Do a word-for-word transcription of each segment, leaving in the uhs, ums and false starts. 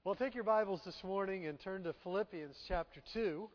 Well, take your Bibles this morning and turn to Philippians chapter two.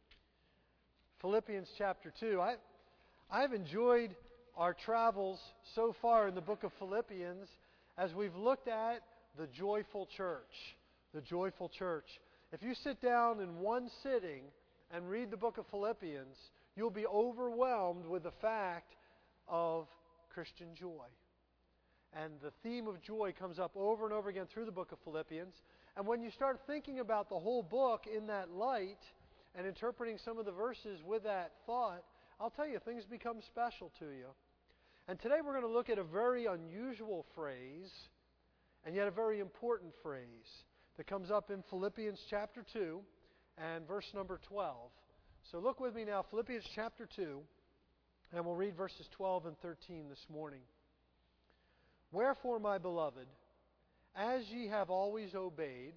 Philippians chapter two. I, I've enjoyed our travels so far in the book of Philippians as we've looked at the joyful church. The joyful church. If you sit down in one sitting and read the book of Philippians, you'll be overwhelmed with the fact of Christian joy. And the theme of joy comes up over and over again through the book of Philippians. And when you start thinking about the whole book in that light and interpreting some of the verses with that thought, I'll tell you, things become special to you. And today we're going to look at a very unusual phrase, and yet a very important phrase that comes up in Philippians chapter two and verse number twelve. So look with me now, Philippians chapter two, and we'll read verses twelve and thirteen this morning. Wherefore, my beloved, as ye have always obeyed,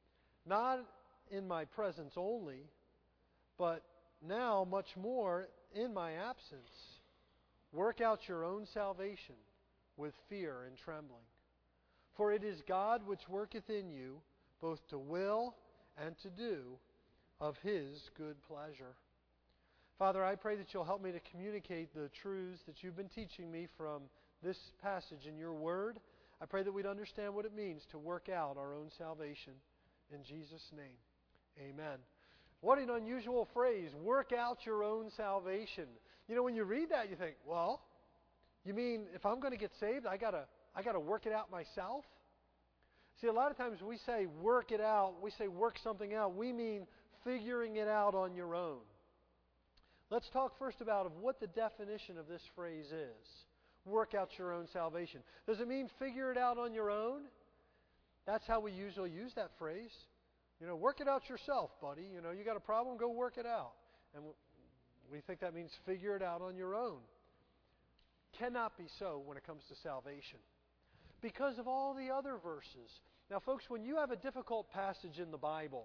not in my presence only, but now much more in my absence, work out your own salvation with fear and trembling. For it is God which worketh in you, both to will and to do of His good pleasure. Father, I pray that you'll help me to communicate the truths that you've been teaching me from this passage in your word. I pray that we'd understand what it means to work out our own salvation. In Jesus' name, amen. What an unusual phrase, work out your own salvation. You know, when you read that, you think, well, you mean if I'm going to get saved, I gotta, I gotta work it out myself? See, a lot of times we say work it out, we say work something out, we mean figuring it out on your own. Let's talk first about what the definition of this phrase is. Work out your own salvation. Does it mean figure it out on your own? That's how we usually use that phrase. You know, work it out yourself, buddy. You know, you got a problem, go work it out. And we think that means figure it out on your own. Cannot be so when it comes to salvation, because of all the other verses. Now, folks, when you have a difficult passage in the Bible,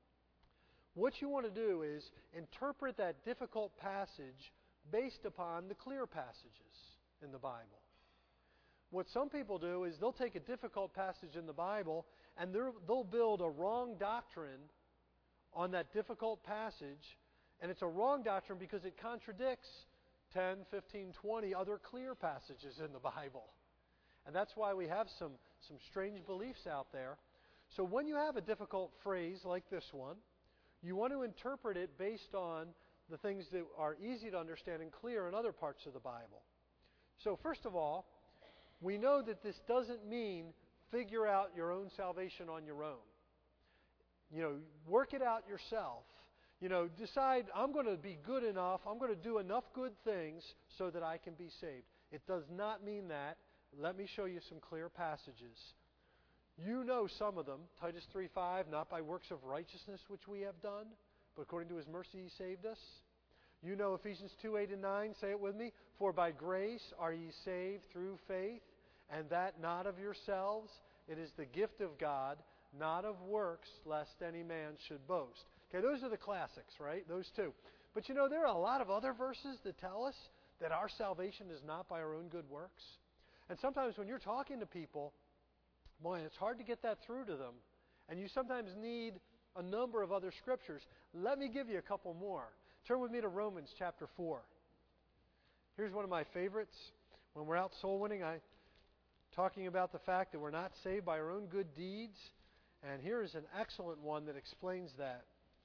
what you want to do is interpret that difficult passage based upon the clear passages in the Bible. What some people do is they'll take a difficult passage in the Bible and they'll build a wrong doctrine on that difficult passage, and it's a wrong doctrine because it contradicts ten, fifteen, twenty other clear passages in the Bible. And that's why we have some, some strange beliefs out there. So when you have a difficult phrase like this one, you want to interpret it based on the things that are easy to understand and clear in other parts of the Bible. So first of all, we know that this doesn't mean figure out your own salvation on your own. You know, work it out yourself. You know, decide, I'm going to be good enough, I'm going to do enough good things so that I can be saved. It does not mean that. Let me show you some clear passages. You know some of them. Titus three five, not by works of righteousness which we have done, but according to His mercy He saved us. You know Ephesians two eight and nine, say it with me. For by grace are ye saved through faith, and that not of yourselves. It is the gift of God, not of works, lest any man should boast. Okay, those are the classics, right? Those two. But you know, there are a lot of other verses that tell us that our salvation is not by our own good works. And sometimes when you're talking to people, boy, it's hard to get that through to them. And you sometimes need a number of other scriptures. Let me give you a couple more. Turn with me to Romans chapter four. Here's one of my favorites. When we're out soul winning, I'm talking about the fact that we're not saved by our own good deeds. And here is an excellent one that explains that.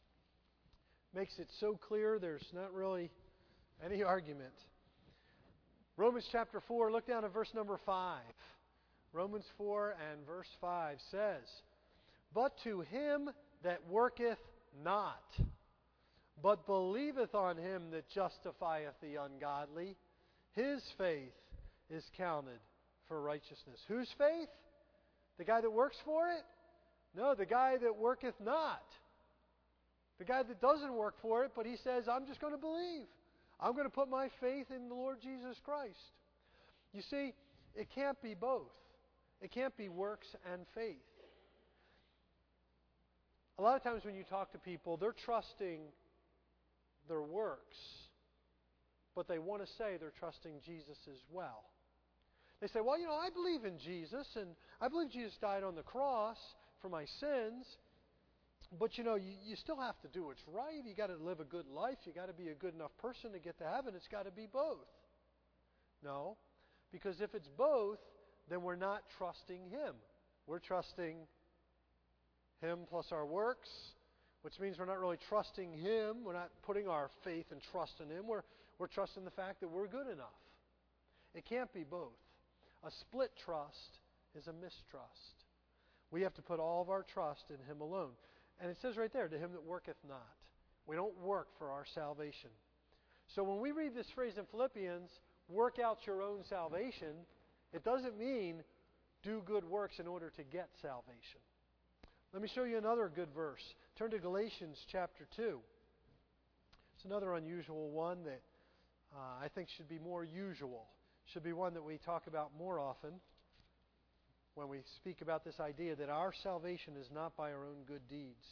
Makes it so clear there's not really any argument. Romans chapter four, look down at verse number five. Romans four and verse five says, But to him that worketh not, but believeth on Him that justifieth the ungodly, his faith is counted for righteousness. Whose faith? The guy that works for it? No, the guy that worketh not. The guy that doesn't work for it, but he says, I'm just going to believe. I'm going to put my faith in the Lord Jesus Christ. You see, it can't be both. It can't be works and faith. A lot of times when you talk to people, they're trusting their works, but they want to say they're trusting Jesus as well. They say, well, you know, I believe in Jesus, and I believe Jesus died on the cross for my sins, but you know, you, you still have to do what's right. You got to live a good life. You got to be a good enough person to get to heaven. It's got to be both. No, because if it's both, then we're not trusting Him. We're trusting Him plus our works, which means we're not really trusting Him. We're not putting our faith and trust in Him. We're, we're trusting the fact that we're good enough. It can't be both. A split trust is a mistrust. We have to put all of our trust in Him alone. And it says right there, to him that worketh not. We don't work for our salvation. So when we read this phrase in Philippians, work out your own salvation, it doesn't mean do good works in order to get salvation. Let me show you another good verse. Turn to Galatians chapter two. It's another unusual one that uh, I think should be more usual. Should be one that we talk about more often when we speak about this idea that our salvation is not by our own good deeds.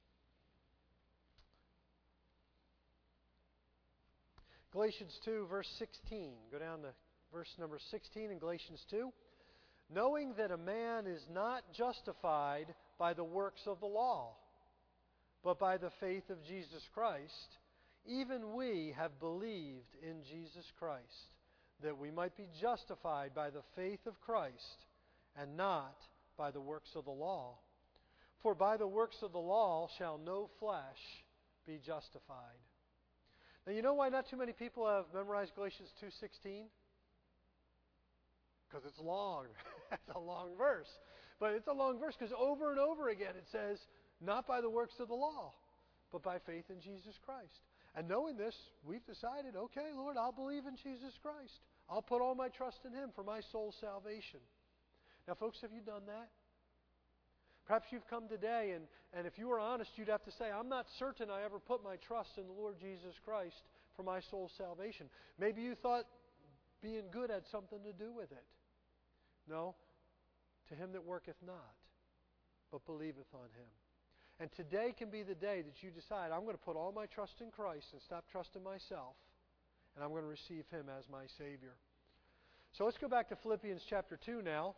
Galatians two, verse sixteen. Go down to verse number sixteen in Galatians two. Knowing that a man is not justified by the works of the law, but by the faith of Jesus Christ, even we have believed in Jesus Christ, that we might be justified by the faith of Christ, and not by the works of the law. For by the works of the law shall no flesh be justified. Now you know why not too many people have memorized Galatians two sixteen? Because it's long. It's a long verse. But it's a long verse because over and over again it says, not by the works of the law, but by faith in Jesus Christ. And knowing this, we've decided, okay, Lord, I'll believe in Jesus Christ. I'll put all my trust in Him for my soul's salvation. Now, folks, have you done that? Perhaps you've come today, and, and if you were honest, you'd have to say, I'm not certain I ever put my trust in the Lord Jesus Christ for my soul's salvation. Maybe you thought being good had something to do with it. No. To him that worketh not, but believeth on Him. And today can be the day that you decide, I'm going to put all my trust in Christ and stop trusting myself, and I'm going to receive Him as my Savior. So let's go back to Philippians chapter two now.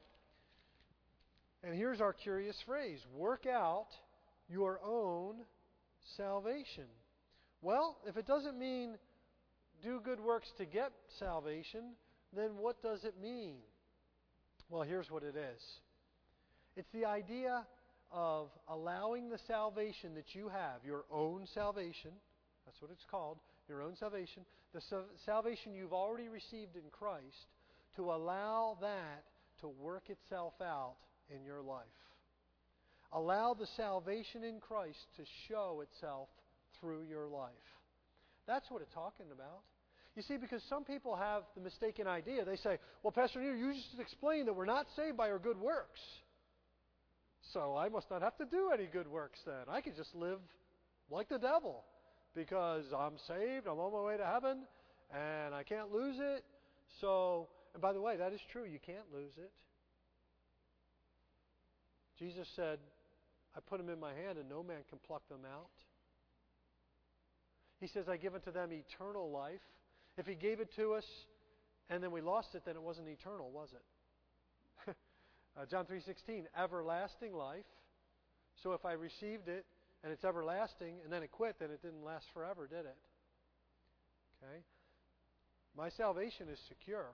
And here's our curious phrase, work out your own salvation. Well, if it doesn't mean do good works to get salvation, then what does it mean? Well, here's what it is. It's the idea of allowing the salvation that you have, your own salvation, that's what it's called, your own salvation, the salvation you've already received in Christ, to allow that to work itself out in your life. Allow the salvation in Christ to show itself through your life. That's what it's talking about. You see, because some people have the mistaken idea. They say, well, Pastor Neil, you just explained that we're not saved by our good works. So I must not have to do any good works then. I could just live like the devil because I'm saved, I'm on my way to heaven, and I can't lose it. So, and by the way, that is true. You can't lose it. Jesus said, I put them in my hand and no man can pluck them out. He says, I give unto them eternal life. If He gave it to us and then we lost it, then it wasn't eternal, was it? uh, John three sixteen, everlasting life. So if I received it and it's everlasting and then it quit, then it didn't last forever, did it? Okay? My salvation is secure.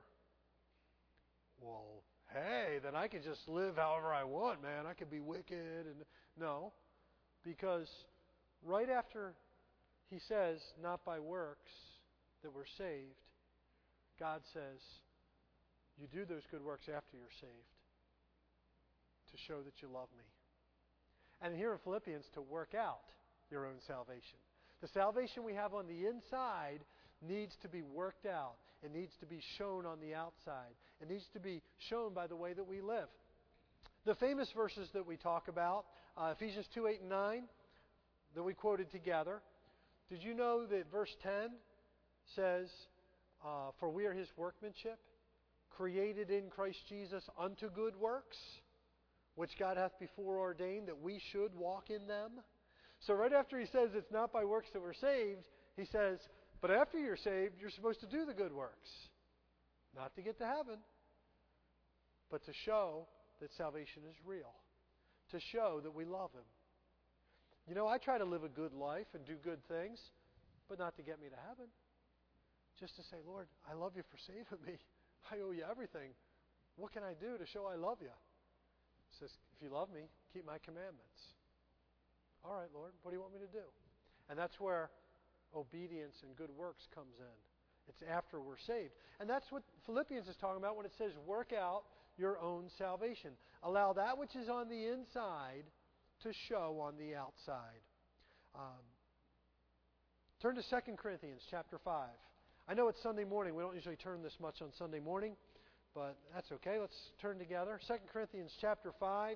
Well, hey, then I can just live however I want, man. I can be wicked. and No, because right after He says, not by works that we're saved, God says, you do those good works after you're saved to show that you love me. And here in Philippians, to work out your own salvation. The salvation we have on the inside needs to be worked out. It needs to be shown on the outside. It needs to be shown by the way that we live. The famous verses that we talk about, uh, Ephesians two, eight, and nine, that we quoted together. Did you know that verse ten says, uh, for we are His workmanship, created in Christ Jesus unto good works, which God hath before ordained that we should walk in them? So right after he says it's not by works that we're saved, he says, but after you're saved, you're supposed to do the good works. Not to get to heaven, but to show that salvation is real. to show that we love Him. You know, I try to live a good life and do good things, but not to get me to heaven. Just to say, Lord, I love you for saving me. I owe you everything. What can I do to show I love you? He says, if you love me, keep my commandments. All right, Lord, what do you want me to do? And that's where obedience and good works comes in. It's after we're saved. And that's what Philippians is talking about when it says, work out your own salvation. Allow that which is on the inside to show on the outside. Um, turn to Second Corinthians chapter five. I know it's Sunday morning. We don't usually turn this much on Sunday morning, but that's okay. Let's turn together. Second Corinthians chapter five.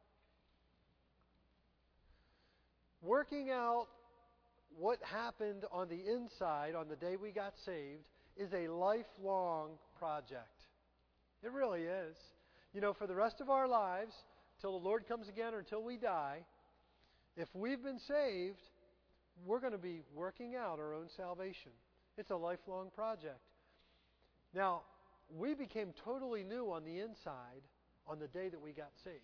Working out what happened on the inside on the day we got saved is a lifelong project. It really is. You know, for the rest of our lives, till the Lord comes again or until we die, if we've been saved, we're going to be working out our own salvation. It's a lifelong project. Now, we became totally new on the inside on the day that we got saved.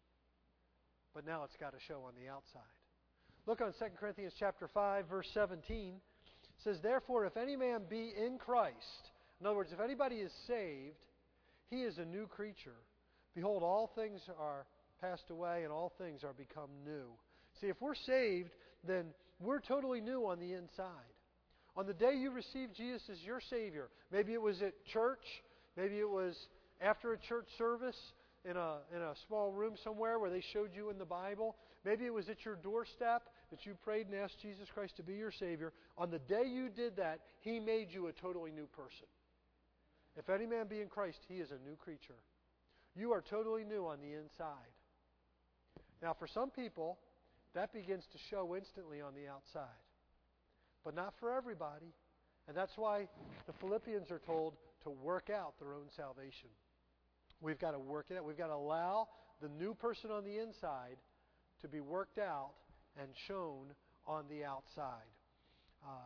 But now it's got to show on the outside. Look on Second Corinthians chapter five, verse seventeen. It says, therefore, if any man be in Christ, in other words, if anybody is saved, he is a new creature. Behold, all things are passed away and all things are become new. See, if we're saved, then we're totally new on the inside. On the day you received Jesus as your Savior, maybe it was at church, maybe it was after a church service in a in a small room somewhere where they showed you in the Bible. Maybe it was at your doorstep that you prayed and asked Jesus Christ to be your Savior. On the day you did that, He made you a totally new person. If any man be in Christ, he is a new creature. You are totally new on the inside. Now, for some people, that begins to show instantly on the outside. But not for everybody. And that's why the Philippians are told to work out their own salvation. We've got to work it out. We've got to allow the new person on the inside to be worked out and shown on the outside. Uh,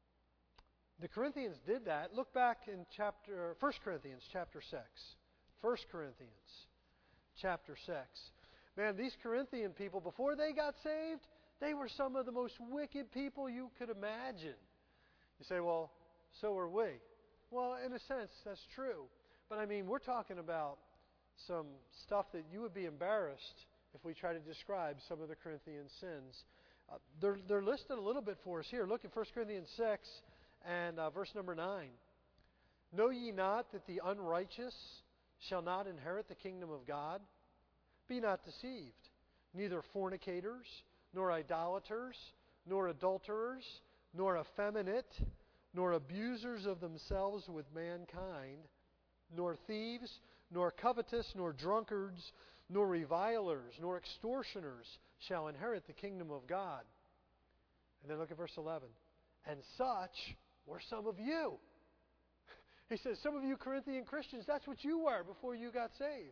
the Corinthians did that. Look back in chapter First Corinthians chapter six. First Corinthians chapter six. Man, these Corinthian people, before they got saved, they were some of the most wicked people you could imagine. You say, well, so are we. Well, in a sense, that's true. But I mean, we're talking about some stuff that you would be embarrassed if we try to describe some of the Corinthian sins. Uh, they're, they're listed a little bit for us here. Look at First Corinthians six and uh, verse number nine. Know ye not that the unrighteous shall not inherit the kingdom of God? Be not deceived. Neither fornicators, nor idolaters, nor adulterers, nor effeminate, nor abusers of themselves with mankind, nor thieves, nor covetous, nor drunkards, nor revilers, nor extortioners shall inherit the kingdom of God. And then look at verse eleven. And such were some of you. He says, some of you Corinthian Christians, that's what you were before you got saved.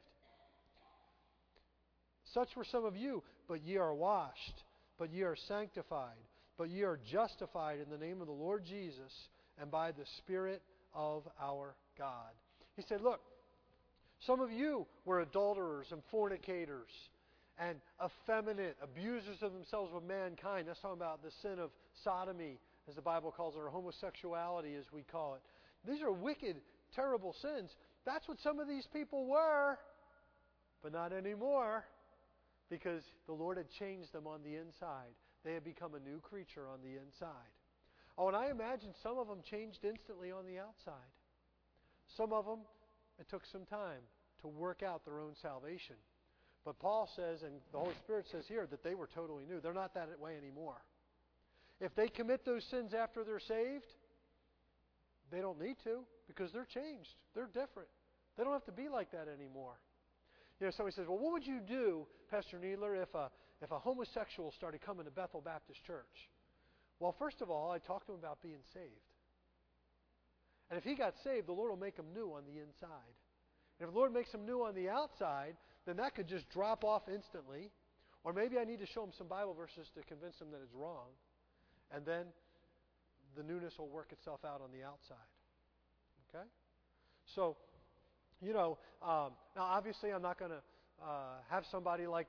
Such were some of you, but ye are washed, but ye are sanctified, but ye are justified in the name of the Lord Jesus and by the Spirit of our God. He said, look, some of you were adulterers and fornicators and effeminate, abusers of themselves with mankind. That's talking about the sin of sodomy, as the Bible calls it, or homosexuality as we call it. These are wicked, terrible sins. That's what some of these people were, but not anymore, because the Lord had changed them on the inside. They had become a new creature on the inside. Oh, and I imagine some of them changed instantly on the outside. Some of them, it took some time to work out their own salvation. But Paul says, and the Holy Spirit says here, that they were totally new. They're not that way anymore. If they commit those sins after they're saved, they don't need to, because they're changed. They're different. They don't have to be like that anymore. You know, somebody says, well, what would you do, Pastor Needler, if a, if a homosexual started coming to Bethel Baptist Church? Well, first of all, I'd talk to him about being saved. And if he got saved, the Lord will make him new on the inside. And if the Lord makes him new on the outside, then that could just drop off instantly. Or maybe I need to show him some Bible verses to convince him that it's wrong. And then the newness will work itself out on the outside. Okay? So, you know, um, now obviously I'm not going to uh, have somebody like that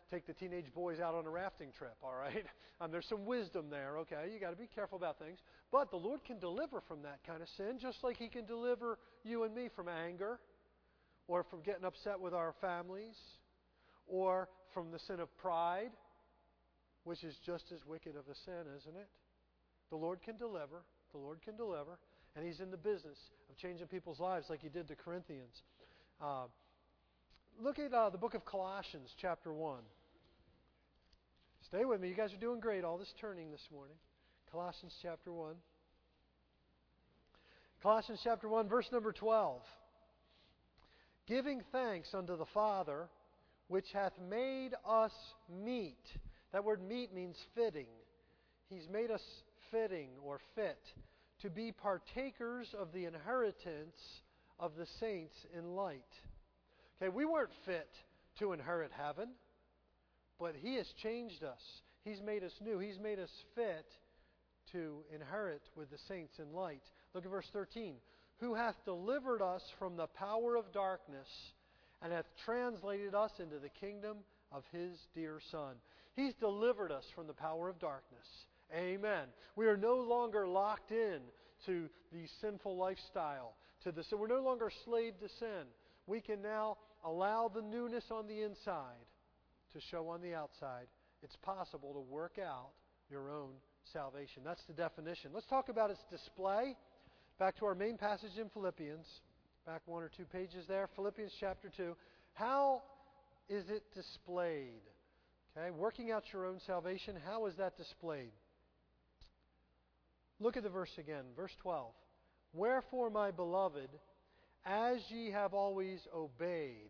take the teenage boys out on a rafting trip, all right? Um, there's some wisdom there, okay? You got to be careful about things. But the Lord can deliver from that kind of sin, just like He can deliver you and me from anger, or from getting upset with our families, or from the sin of pride, which is just as wicked of a sin, isn't it? The Lord can deliver. The Lord can deliver. And He's in the business of changing people's lives like He did the Corinthians. Uh, look at uh, the book of Colossians, chapter one. Stay with me. You guys are doing great, all this turning this morning. Colossians chapter one. Colossians chapter one, verse number twelve. Giving thanks unto the Father, which hath made us meet. That word meet means fitting. He's made us fitting or fit to be partakers of the inheritance of the saints in light. Okay, we weren't fit to inherit heaven, but He has changed us. He's made us new. He's made us fit to inherit with the saints in light. Look at verse thirteen. Who hath delivered us from the power of darkness and hath translated us into the kingdom of His dear Son. He's delivered us from the power of darkness. Amen. We are no longer locked in to the sinful lifestyle. To the, so we're no longer slave to sin. We can now allow the newness on the inside to show on the outside. It's possible to work out your own salvation. That's the definition. Let's talk about its display. Back to our main passage in Philippians. Back one or two pages there. Philippians chapter two. How is it displayed? Okay, working out your own salvation, how is that displayed? Look at the verse again, verse twelve. Wherefore, my beloved, as ye have always obeyed,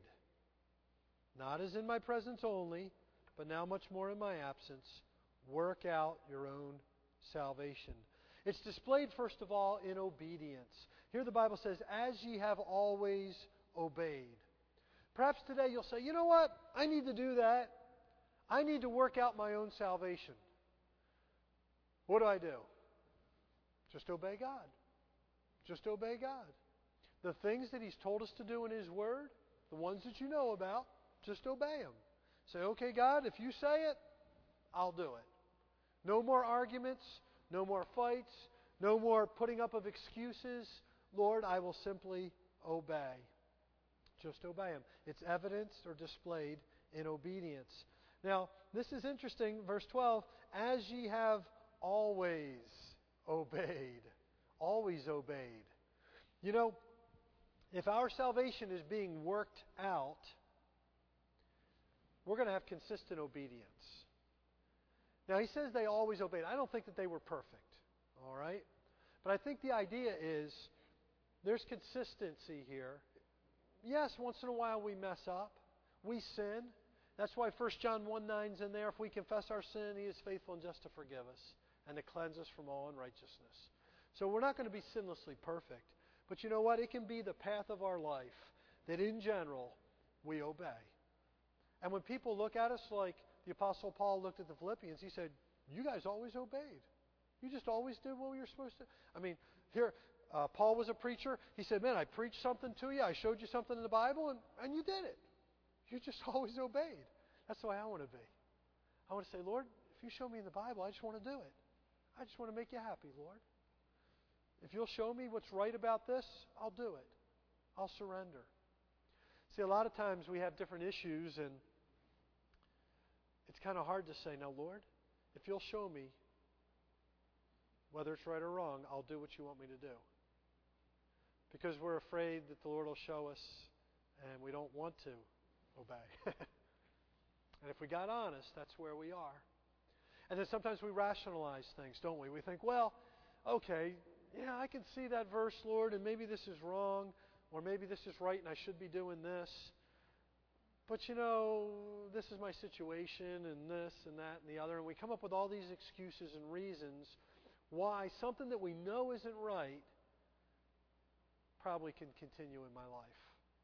not as in my presence only, but now much more in my absence, work out your own salvation. It's displayed, first of all, in obedience. Here the Bible says, as ye have always obeyed. Perhaps today you'll say, you know what? I need to do that. I need to work out my own salvation. What do I do? Just obey God. Just obey God. The things that He's told us to do in His Word, the ones that you know about, just obey Him. Say, okay, God, if you say it, I'll do it. No more arguments. No more fights. No more putting up of excuses. Lord, I will simply obey. Just obey Him. It's evidenced or displayed in obedience. Now, this is interesting. Verse twelve, as ye have always obeyed. Always obeyed. You know, if our salvation is being worked out, we're going to have consistent obedience. Now, he says they always obeyed. I don't think that they were perfect, all right? But I think the idea is there's consistency here. Yes, once in a while we mess up. We sin. That's why First John one nine is in there. If we confess our sin, He is faithful and just to forgive us and to cleanse us from all unrighteousness. So we're not going to be sinlessly perfect. But you know what? It can be the path of our life that in general we obey. And when people look at us like the Apostle Paul looked at the Philippians, he said, you guys always obeyed. You just always did what you were supposed to. I mean, here, uh, Paul was a preacher. He said, man, I preached something to you. I showed you something in the Bible, and, and you did it. You just always obeyed. That's the way I want to be. I want to say, Lord, if you show me in the Bible, I just want to do it. I just want to make you happy, Lord. If you'll show me what's right about this, I'll do it. I'll surrender. See, a lot of times we have different issues, and it's kind of hard to say, now, Lord, if you'll show me whether it's right or wrong, I'll do what you want me to do. Because we're afraid that the Lord will show us, and we don't want to obey. And if we got honest, that's where we are. And then sometimes we rationalize things, don't we? We think, well, okay, yeah, I can see that verse, Lord, and maybe this is wrong, or maybe this is right and I should be doing this. But you know, this is my situation, and this and that and the other, and we come up with all these excuses and reasons why something that we know isn't right probably can continue in my life.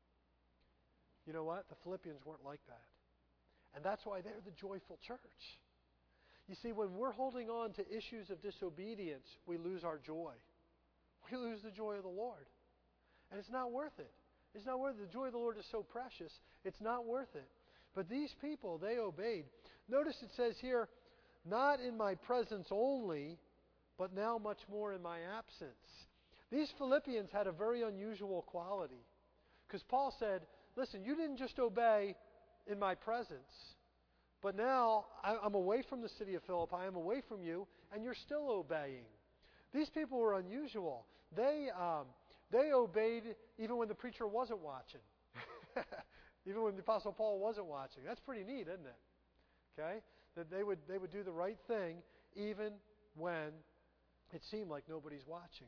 You know what? The Philippians weren't like that. And that's why they're the joyful church. You see, when we're holding on to issues of disobedience, we lose our joy. We lose the joy of the Lord. And it's not worth it. It's not worth it. The joy of the Lord is so precious, it's not worth it. But these people, they obeyed. Notice it says here, not in my presence only, but now much more in my absence. These Philippians had a very unusual quality. Because Paul said, listen, you didn't just obey in my presence, but now I'm away from the city of Philippi, I'm away from you, and you're still obeying. These people were unusual. They um, they obeyed even when the preacher wasn't watching. Even when the Apostle Paul wasn't watching. That's pretty neat, isn't it? Okay? That they would they would do the right thing even when it seemed like nobody's watching.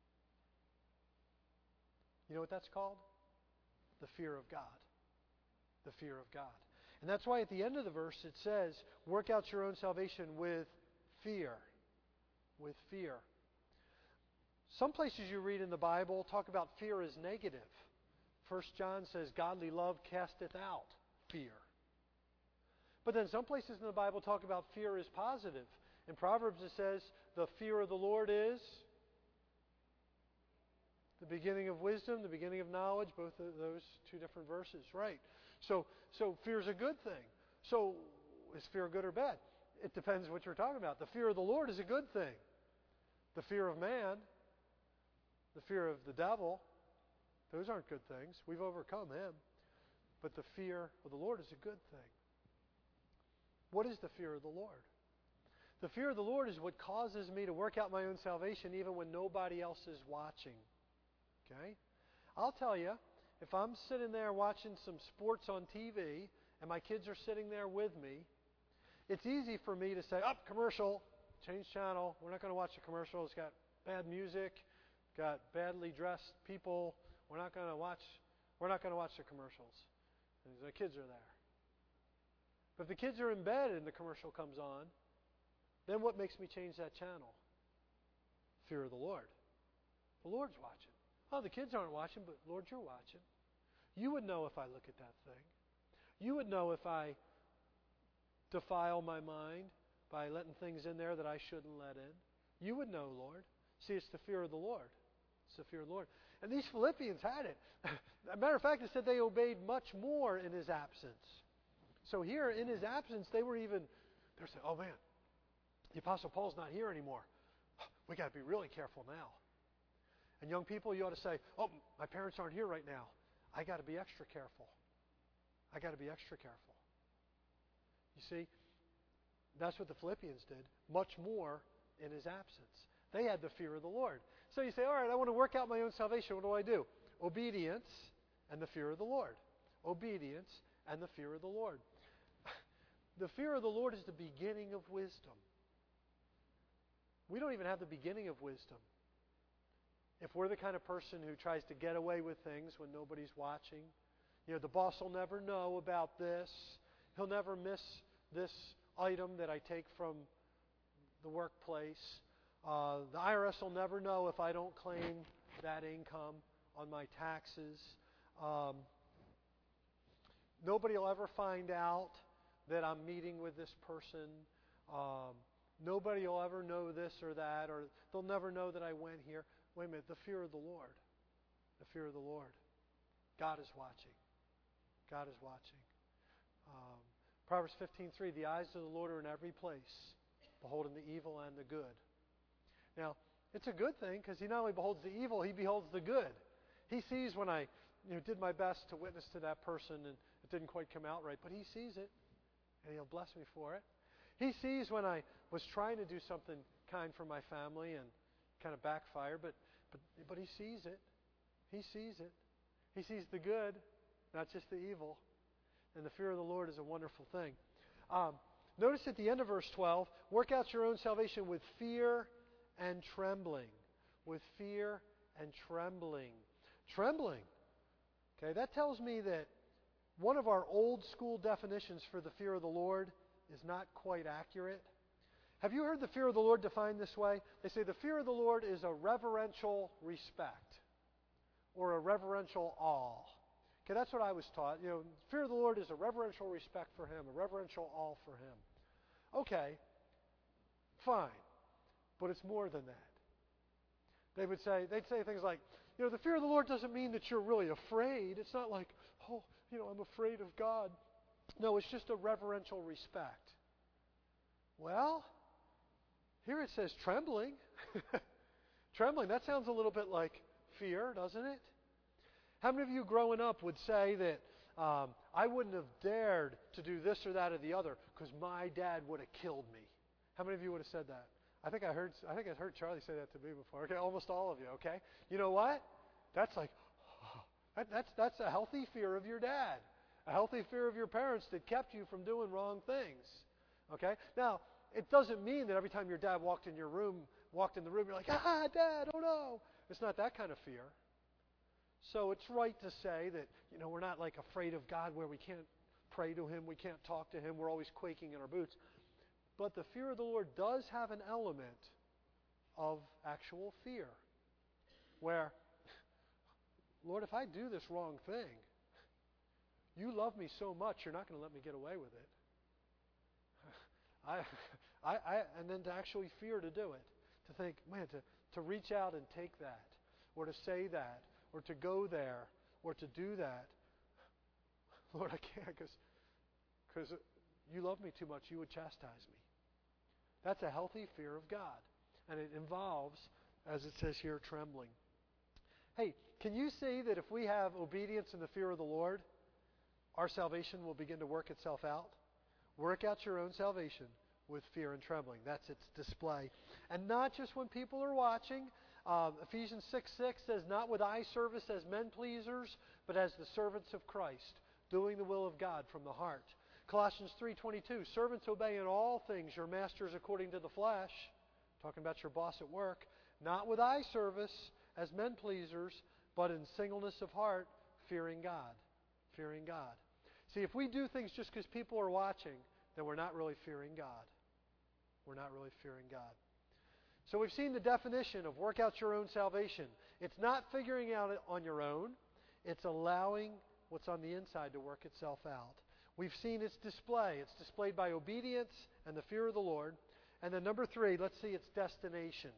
You know what that's called? The fear of God. The fear of God. And that's why at the end of the verse it says, work out your own salvation with fear. With fear. Some places you read in the Bible talk about fear as negative. First John says, godly love casteth out fear. But then some places in the Bible talk about fear as positive. In Proverbs it says, the fear of the Lord is the beginning of wisdom, the beginning of knowledge, both of those two different verses. Right. So, so fear is a good thing. So is fear good or bad? It depends what you're talking about. The fear of the Lord is a good thing. The fear of man, the fear of the devil, those aren't good things. We've overcome him. But the fear of the Lord is a good thing. What is the fear of the Lord? The fear of the Lord is what causes me to work out my own salvation even when nobody else is watching. Okay? I'll tell you, if I'm sitting there watching some sports on T V and my kids are sitting there with me, it's easy for me to say, up, oh, commercial, change channel. We're not going to watch the commercial. It's got bad music, got badly dressed people. We're not going to watch. We're not going to watch the commercials. And the kids are there. But if the kids are in bed and the commercial comes on, then what makes me change that channel? Fear of the Lord. The Lord's watching. Oh, the kids aren't watching, but Lord, you're watching. You would know if I look at that thing. You would know if I defile my mind by letting things in there that I shouldn't let in. You would know, Lord. See, it's the fear of the Lord. It's the fear of the Lord. And these Philippians had it. As a matter of fact, it said they obeyed much more in his absence. So here, in his absence, they were even, they were saying, oh man, the Apostle Paul's not here anymore. We got to be really careful now. And young people, you ought to say, oh, my parents aren't here right now. I got to be extra careful. I got to be extra careful. You see, that's what the Philippians did, much more in his absence. They had the fear of the Lord. So you say, all right, I want to work out my own salvation. What do I do? Obedience and the fear of the Lord. Obedience and the fear of the Lord. The fear of the Lord is the beginning of wisdom. We don't even have the beginning of wisdom. If we're the kind of person who tries to get away with things when nobody's watching, you know, the boss will never know about this. He'll never miss this item that I take from the workplace. Uh, the I R S will never know if I don't claim that income on my taxes. Um, nobody will ever find out that I'm meeting with this person. Um, nobody will ever know this or that, or they'll never know that I went here. Wait a minute, the fear of the Lord. The fear of the Lord. God is watching. God is watching. Um, Proverbs fifteen three, the eyes of the Lord are in every place, beholding the evil and the good. Now, it's a good thing because he not only beholds the evil, he beholds the good. He sees when I you know, did my best to witness to that person and it didn't quite come out right, but he sees it and he'll bless me for it. He sees when I was trying to do something kind for my family and kind of backfired, but, but, but he sees it. He sees it. He sees the good, not just the evil. And the fear of the Lord is a wonderful thing. Um, notice at the end of verse twelve, work out your own salvation with fear and trembling. With fear and trembling. Trembling. Okay, that tells me that one of our old school definitions for the fear of the Lord is not quite accurate. Have you heard the fear of the Lord defined this way? They say the fear of the Lord is a reverential respect or a reverential awe. Okay, that's what I was taught. You know, fear of the Lord is a reverential respect for Him, a reverential awe for Him. Okay, fine, but it's more than that. They would say, they'd say things like, you know, the fear of the Lord doesn't mean that you're really afraid. It's not like, oh, you know, I'm afraid of God. No, it's just a reverential respect. Well, here it says trembling. Trembling, that sounds a little bit like fear, doesn't it? How many of you growing up would say that um, I wouldn't have dared to do this or that or the other because my dad would have killed me? How many of you would have said that? I think I heard I think I heard Charlie say that to me before. Okay, almost all of you, okay? You know what? That's like oh, that, that's that's a healthy fear of your dad. A healthy fear of your parents that kept you from doing wrong things. Okay? Now, it doesn't mean that every time your dad walked in your room, walked in the room, you're like, ah, Dad, oh no. It's not that kind of fear. So it's right to say that, you know, we're not like afraid of God where we can't pray to Him, we can't talk to Him, we're always quaking in our boots. But the fear of the Lord does have an element of actual fear. Where, Lord, if I do this wrong thing, you love me so much, you're not going to let me get away with it. I, I, I, and then to actually fear to do it. To think, man, to, to reach out and take that, or to say that, or to go there, or to do that. Lord, I can't because you love me too much. You would chastise me. That's a healthy fear of God. And it involves, as it says here, trembling. Hey, can you see that if we have obedience and the fear of the Lord, our salvation will begin to work itself out? Work out your own salvation with fear and trembling. That's its display. And not just when people are watching. Um, Ephesians six six says, not with eye service as men pleasers, but as the servants of Christ, doing the will of God from the heart. Colossians three twenty-two, servants obey in all things your masters according to the flesh. Talking about your boss at work. Not with eye service as men pleasers, but in singleness of heart, fearing God. Fearing God. See, if we do things just because people are watching, then we're not really fearing God. We're not really fearing God. So we've seen the definition of work out your own salvation. It's not figuring out it on your own. It's allowing what's on the inside to work itself out. We've seen its display. It's displayed by obedience and the fear of the Lord. And then number three, let's see its destination.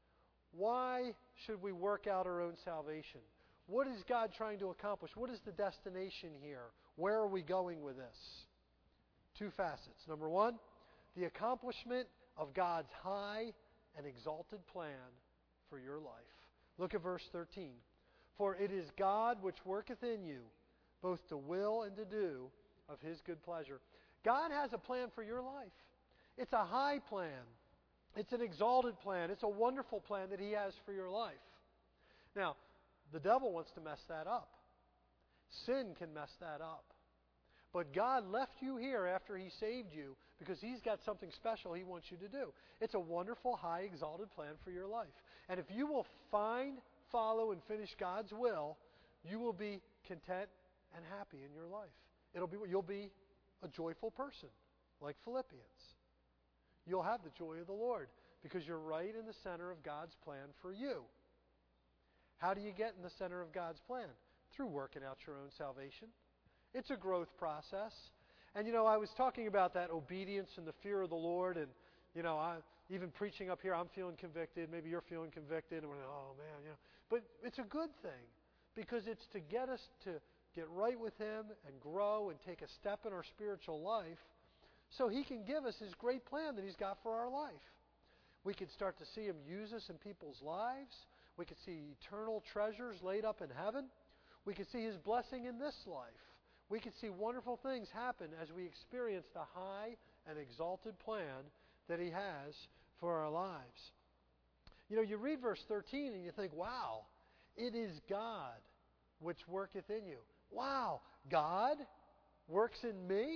Why should we work out our own salvation? What is God trying to accomplish? What is the destination here? Where are we going with this? Two facets. Number one, the accomplishment of God's high and exalted plan for your life. Look at verse thirteen. For it is God which worketh in you, both to will and to do of His good pleasure. God has a plan for your life. It's a high plan. It's an exalted plan. It's a wonderful plan that He has for your life. Now, the devil wants to mess that up. Sin can mess that up. But God left you here after He saved you because He's got something special He wants you to do. It's a wonderful, high, exalted plan for your life. And if you will find, follow, and finish God's will, you will be content and happy in your life. It'll be, you'll be a joyful person, like Philippians. You'll have the joy of the Lord because you're right in the center of God's plan for you. How do you get in the center of God's plan? Through working out your own salvation. It's a growth process. And, you know, I was talking about that obedience and the fear of the Lord. And, you know, I, even preaching up here, I'm feeling convicted. Maybe you're feeling convicted. And we're like, oh, man, you know. But it's a good thing because it's to get us to get right with Him and grow and take a step in our spiritual life so He can give us His great plan that He's got for our life. We could start to see Him use us in people's lives. We could see eternal treasures laid up in heaven. We could see His blessing in this life. We could see wonderful things happen as we experience the high and exalted plan that He has for our lives. You know, you read verse thirteen and you think, wow, it is God which worketh in you. Wow, God works in me?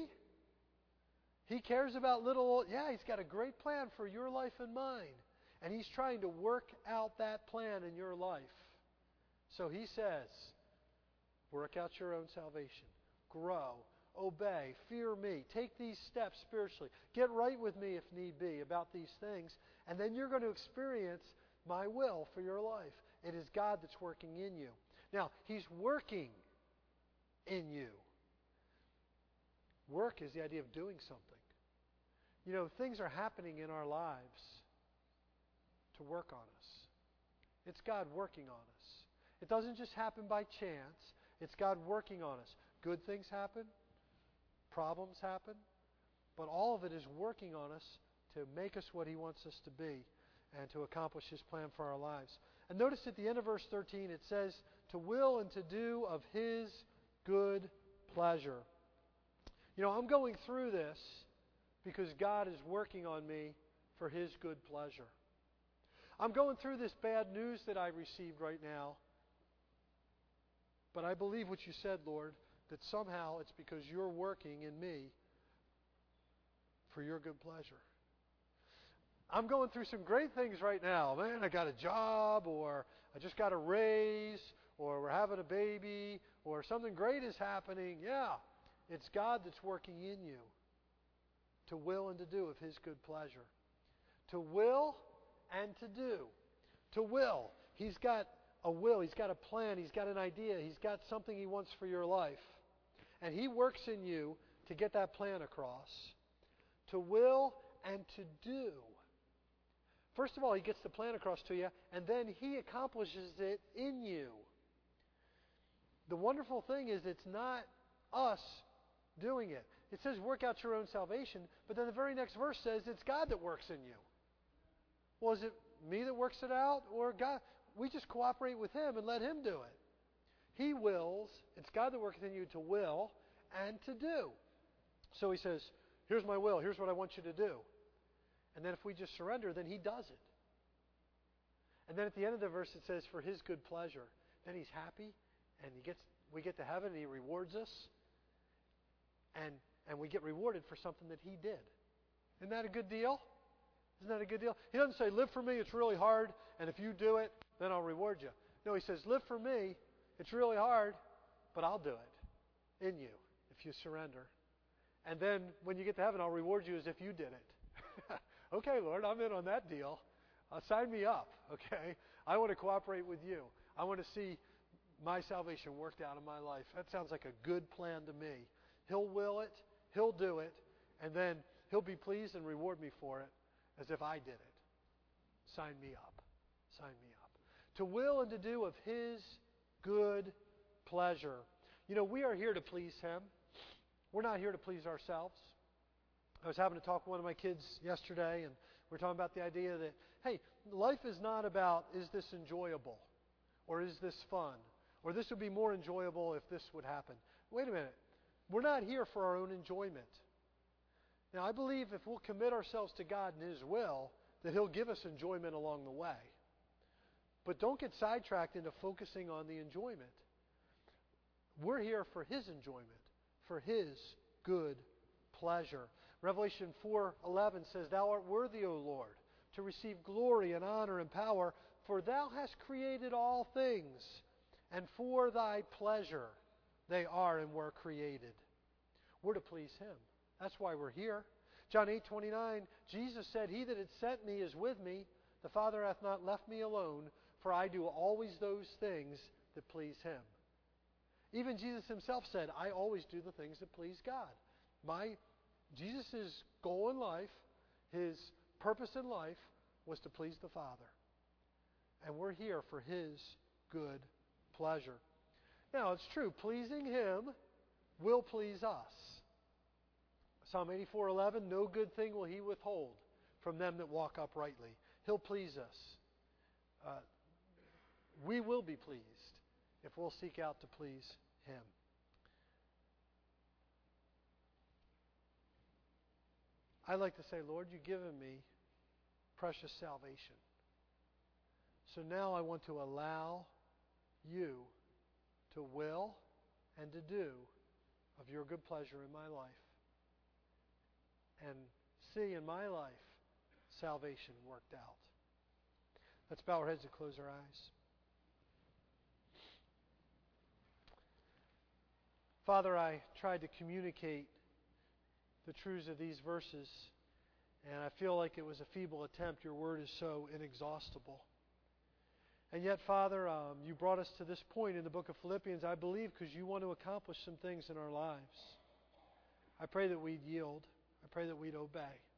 He cares about little, yeah, He's got a great plan for your life and mine. And He's trying to work out that plan in your life. So He says, work out your own salvation. Grow. Obey. Fear me. Take these steps spiritually. Get right with me if need be about these things. And then you're going to experience my will for your life. It is God that's working in you. Now, He's working in you. Work is the idea of doing something. You know, things are happening in our lives to work on us. It's God working on us. It doesn't just happen by chance. It's God working on us. Good things happen. problems happen, but all of it is working on us to make us what He wants us to be and to accomplish His plan for our lives. And notice at the end of verse thirteen it says, to will and to do of His good pleasure. You know, I'm going through this because God is working on me for His good pleasure. I'm going through this bad news that I received right now, but I believe what You said, Lord, that somehow it's because You're working in me for Your good pleasure. I'm going through some great things right now. Man, I got a job, or I just got a raise, or we're having a baby, or something great is happening. Yeah, it's God that's working in you to will and to do of His good pleasure. To will and to do. To will. He's got a will. He's got a plan. He's got an idea. He's got something He wants for your life. And He works in you to get that plan across. To will and to do. First of all, He gets the plan across to you, and then He accomplishes it in you. The wonderful thing is it's not us doing it. It says work out your own salvation, but then the very next verse says it's God that works in you. Well, is it me that works it out, or God? We just cooperate with Him and let Him do it. He wills. It's God that works in you to will and to do. So He says, here's my will. Here's what I want you to do. And then if we just surrender, then He does it. And then at the end of the verse it says, for His good pleasure. Then He's happy, and He gets we get to heaven, and He rewards us. And, and we get rewarded for something that He did. Isn't that a good deal? Isn't that a good deal? He doesn't say, live for me, it's really hard, and if you do it, then I'll reward you. No, He says, live for me, it's really hard, but I'll do it in you if you surrender. And then when you get to heaven, I'll reward you as if you did it. Okay, Lord, I'm in on that deal. Uh, sign me up, okay? I want to cooperate with You. I want to see my salvation worked out in my life. That sounds like a good plan to me. He'll will it, He'll do it, and then He'll be pleased and reward me for it as if I did it. Sign me up. Sign me up. To will and to do of His good pleasure. You know, we are here to please Him. We're not here to please ourselves. I was having to talk with one of my kids yesterday, and we we're talking about the idea that, hey, life is not about, is this enjoyable? Or is this fun? Or this would be more enjoyable if this would happen. Wait a minute. We're not here for our own enjoyment. Now, I believe if we'll commit ourselves to God and His will, that He'll give us enjoyment along the way. But don't get sidetracked into focusing on the enjoyment. We're here for His enjoyment, for His good pleasure. Revelation four eleven says, Thou art worthy, O Lord, to receive glory and honor and power, for Thou hast created all things, and for Thy pleasure they are and were created. We're to please Him. That's why we're here. John eight twenty-nine, Jesus said, He that had sent me is with me. The Father hath not left me alone, for I do always those things that please Him. Even Jesus Himself said, I always do the things that please God. My Jesus' goal in life, His purpose in life, was to please the Father. And we're here for His good pleasure. Now, it's true, pleasing Him will please us. Psalm eighty-four eleven, no good thing will He withhold from them that walk uprightly. He'll please us. Uh, we will be pleased if we'll seek out to please Him. I like to say, Lord, you've given me precious salvation. So now I want to allow You to will and to do of Your good pleasure in my life. And see in my life salvation worked out. Let's bow our heads and close our eyes. Father, I tried to communicate the truths of these verses, and I feel like it was a feeble attempt. Your word is so inexhaustible. And yet, Father, um, you brought us to this point in the book of Philippians, I believe, because you want to accomplish some things in our lives. I pray that we'd yield. I pray that we'd obey.